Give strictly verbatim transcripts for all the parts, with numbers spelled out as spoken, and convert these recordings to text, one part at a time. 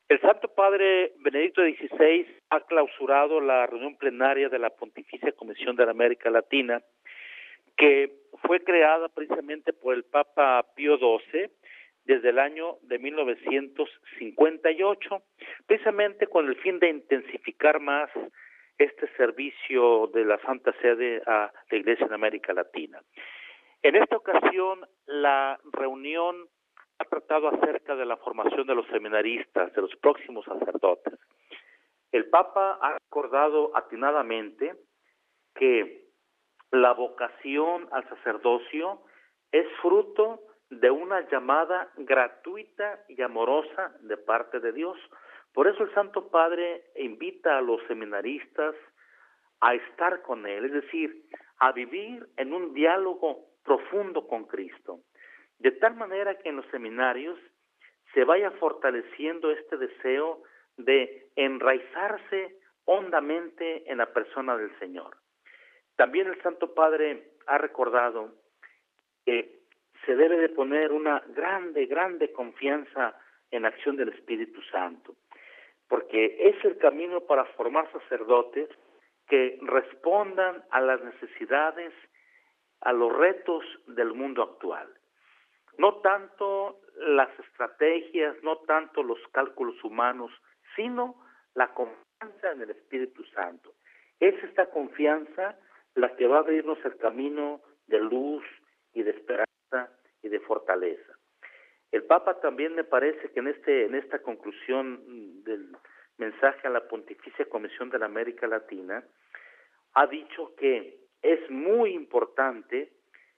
El Santo Padre Benedicto dieciséis ha clausurado la reunión plenaria de la Pontificia Comisión de la América Latina, que fue creada precisamente por el Papa Pío doce desde el año de mil novecientos cincuenta y ocho, precisamente con el fin de intensificar más este servicio de la Santa Sede a la Iglesia en América Latina. En esta ocasión, la reunión ha tratado acerca de la formación de los seminaristas, de los próximos sacerdotes. El Papa ha recordado atinadamente que la vocación al sacerdocio es fruto de una llamada gratuita y amorosa de parte de Dios. Por eso el Santo Padre invita a los seminaristas a estar con Él, es decir, a vivir en un diálogo profundo con Cristo, de tal manera que en los seminarios se vaya fortaleciendo este deseo de enraizarse hondamente en la persona del Señor. También el Santo Padre ha recordado que se debe de poner una grande, grande confianza en la acción del Espíritu Santo, porque es el camino para formar sacerdotes que respondan a las necesidades, a los retos del mundo actual. No tanto las estrategias, no tanto los cálculos humanos, sino la confianza en el Espíritu Santo. Es esta confianza la que va a abrirnos el camino de luz y de esperanza y de fortaleza. El Papa también me parece que en este en esta conclusión del mensaje a la Pontificia Comisión de la América Latina ha dicho que es muy importante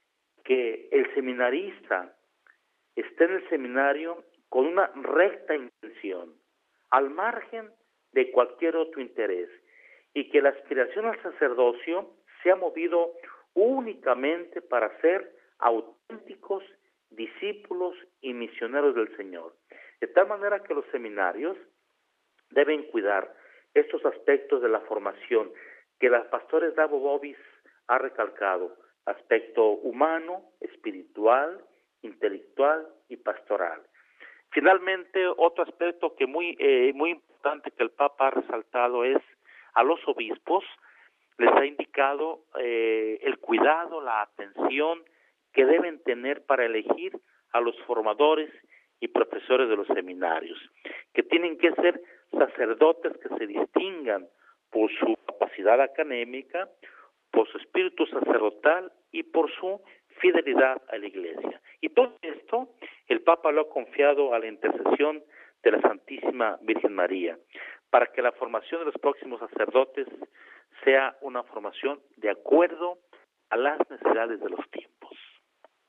que el seminarista esté en el seminario con una recta intención, al margen de cualquier otro interés, y que la aspiración al sacerdocio sea movido únicamente para ser auténticos discípulos y misioneros del Señor. De tal manera que los seminarios deben cuidar estos aspectos de la formación que la Pastores Davo Bovis ha recalcado: aspecto humano, espiritual, intelectual y pastoral. Finalmente, otro aspecto que muy eh, muy importante que el Papa ha resaltado es a los obispos les ha indicado eh, el cuidado, la atención que deben tener para elegir a los formadores y profesores de los seminarios, que tienen que ser sacerdotes que se distingan por su capacidad académica, por su espíritu sacerdotal y por su fidelidad a la Iglesia. Y todo esto el Papa lo ha confiado a la intercesión de la Santísima Virgen María, para que la formación de los próximos sacerdotes sea una formación de acuerdo a las necesidades de los tiempos.